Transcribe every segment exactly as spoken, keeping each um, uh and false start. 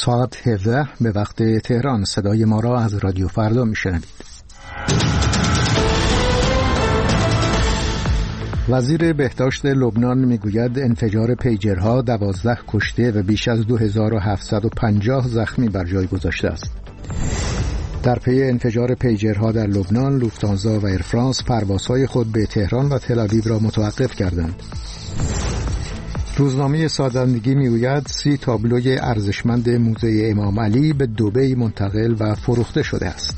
ساعت هفده به وقت تهران. صدای ما را از رادیو فردا میشنوید. وزیر بهداشت لبنان میگوید انفجار پیجرها دوازده کشته و بیش از دو هزار و هفتصد و پنجاه زخمی بر جای گذاشته است. در پی انفجار پیجرها در لبنان، لوفتانزا و ایرفرانس پروازهای خود به تهران و تل آویو را متوقف کردند. روزنامه سازندگی میگوید سی تابلوی ارزشمند موزه امام علی به دبی منتقل و فروخته شده است.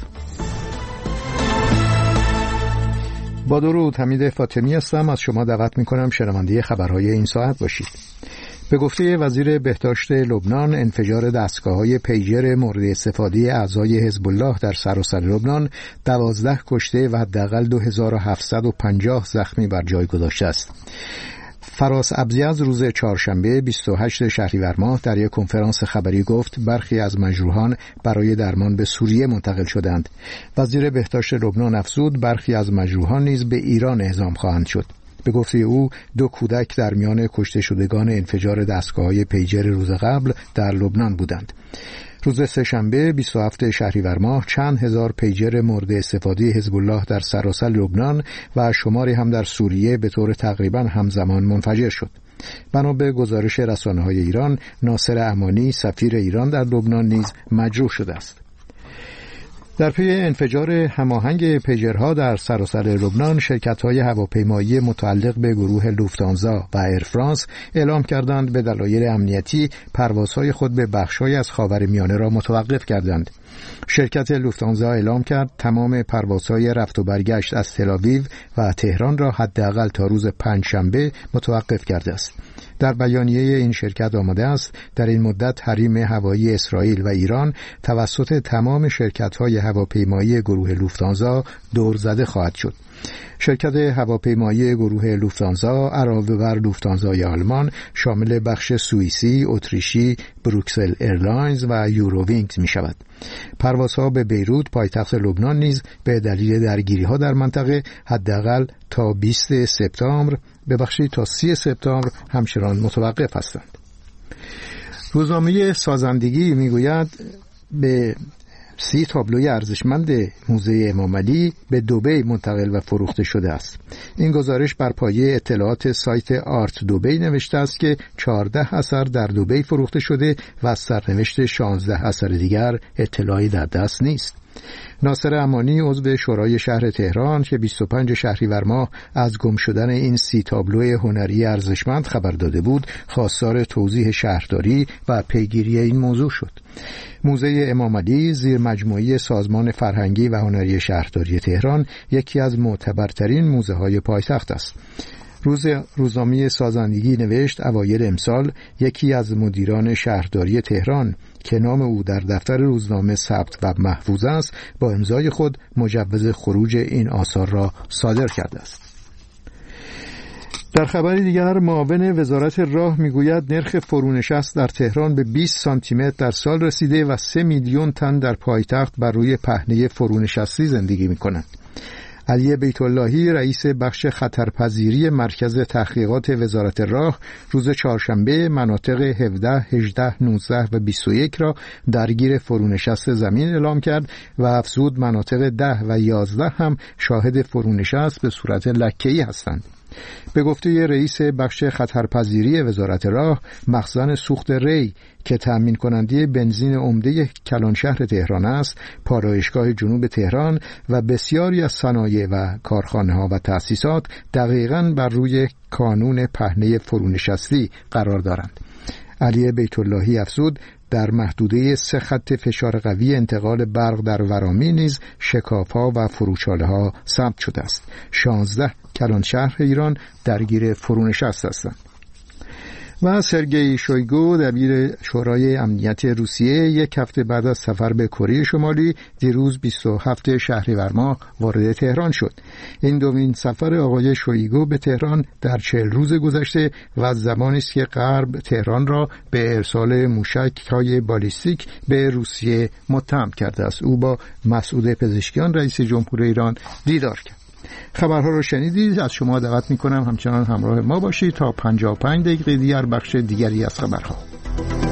با درود، حمید فاطمی هستم. از شما دعوت میکنم شنونده خبرهای این ساعت باشید. به گفته وزیر بهداشت لبنان، انفجار دستگاه‌های پیجر مورد استفاده اعضای حزب الله در سراسر لبنان دوازده کشته و حداقل دو هزار و هفتصد و پنجاه زخمی بر جای گذاشته است. فراس ابزیز روز چهارشنبه بیست و هشتم شهریور ماه در یک کنفرانس خبری گفت برخی از مجروحان برای درمان به سوریه منتقل شدند. وزیر بهداشت لبنان افزود برخی از مجروحان نیز به ایران اعزام خواهند شد. به گفته او دو کودک در میان کشته شدگان انفجار دستگاه‌های پیجر روز قبل در لبنان بودند. روز سه‌شنبه بیست و هفتم شهریور ماه چند هزار پیجر مورد استفاده حزب الله در سراسر لبنان و شماری هم در سوریه به طور تقریبا همزمان منفجر شد. بنا به گزارش رسانه‌های ایران، ناصر امانی سفیر ایران در لبنان نیز مجروح شده است. در پی انفجار هماهنگ پیجرها در سراسر لبنان، شرکت‌های هواپیمایی متعلق به گروه لوفتانزا و ایرفرانس اعلام کردند به دلایل امنیتی پروازهای خود به بخش‌های از خاورمیانه را متوقف کردند. شرکت لوفتانزا اعلام کرد تمام پروازهای رفت و برگشت از تل آویو و تهران را حداقل تا روز پنجشنبه متوقف کرده است. در بیانیه این شرکت آمده است در این مدت حریم هوایی اسرائیل و ایران توسط تمام شرکت‌های هواپیمایی گروه لوفتانزا دور زده خواهد شد. شرکت هواپیمایی گروه لوفتانزا علاوه بر لوفتانزای آلمان شامل بخش سوئیسی، اتریشی، بروکسل ایرلاینز و یورووینگز می شود. پروازها به بیروت پایتخت لبنان نیز به دلیل درگیری‌ها در منطقه حداقل تا بیست سپتامبر ببخشید تا سی سپتامبر همچنان متوقف هستند. روزنامه سازندگی میگوید به سی تابلوی ارزشمند موزه امام علی به دبی منتقل و فروخته شده است. این گزارش بر پایه اطلاعات سایت آرت دبی نوشته است که چهارده اثر در دبی فروخته شده و از سرنوشت شانزده اثر دیگر اطلاعی در دست نیست. ناصر امانی عضو شورای شهر تهران که بیست و پنجم شهریور ماه از گم شدن این سی تابلو هنری ارزشمند خبر داده بود، خواستار توضیح شهرداری و پیگیری این موضوع شد. موزه امام علی زیر مجموعه سازمان فرهنگی و هنری شهرداری تهران یکی از معتبرترین موزه های پایتخت است. روز روزنامه سازندگی نوشت اوایل امسال یکی از مدیران شهرداری تهران که نام او در دفتر روزنامه ثبت و محفوظ است با امضای خود مجوز خروج این آثار را صادر کرده است. در خبری دیگر معاون وزارت راه میگوید نرخ فرونشست در تهران به بیست سانتی متر در سال رسیده و سه میلیون تن در پایتخت بر روی پهنه فرونشستی زندگی می‌کنند. علی بیت اللهی رئیس بخش خطرپذیری مرکز تحقیقات وزارت راه روز چهارشنبه مناطق هفده، هجده، نوزده و بیست و یک را درگیر فرونشست زمین اعلام کرد و افزود مناطق ده و یازده هم شاهد فرونشست به صورت لکه‌ای هستند. به گفته رئیس بخش خطرپذیری وزارت راه، مخزن سوخت ری که تأمین کننده بنزین عمده کلانشهر تهران است، پالایشگاه جنوب تهران و بسیاری از صنایع و کارخانه‌ها و تأسیسات دقیقاً بر روی کانون پهنه فرونشستی قرار دارند. علی بیت اللهی افزود در محدوده سه خط فشار قوی انتقال برق در ورامین نیز شکاف‌ها و فروچاله‌ها ثبت شده است. شانزده کلانشهر ایران درگیر فرونشست هستند. و سرگئی شویگو دبیر شورای امنیت روسیه یک هفته بعد از سفر به کره شمالی دیروز بیست و هفتم شهریور ماه وارد تهران شد. این دومین سفر آقای شویگو به تهران در چهل روز گذشته و از زمانی است که غرب تهران را به ارسال موشک‌های بالیستیک به روسیه متهم کرده است. او با مسعود پزشکیان رئیس جمهور ایران دیدار کرد. خبرها رو شنیدید. از شما دعوت میکنم همچنان همراه ما باشید تا پنجاه و پنج دقیقه دیگر بخش دیگری از خبرها.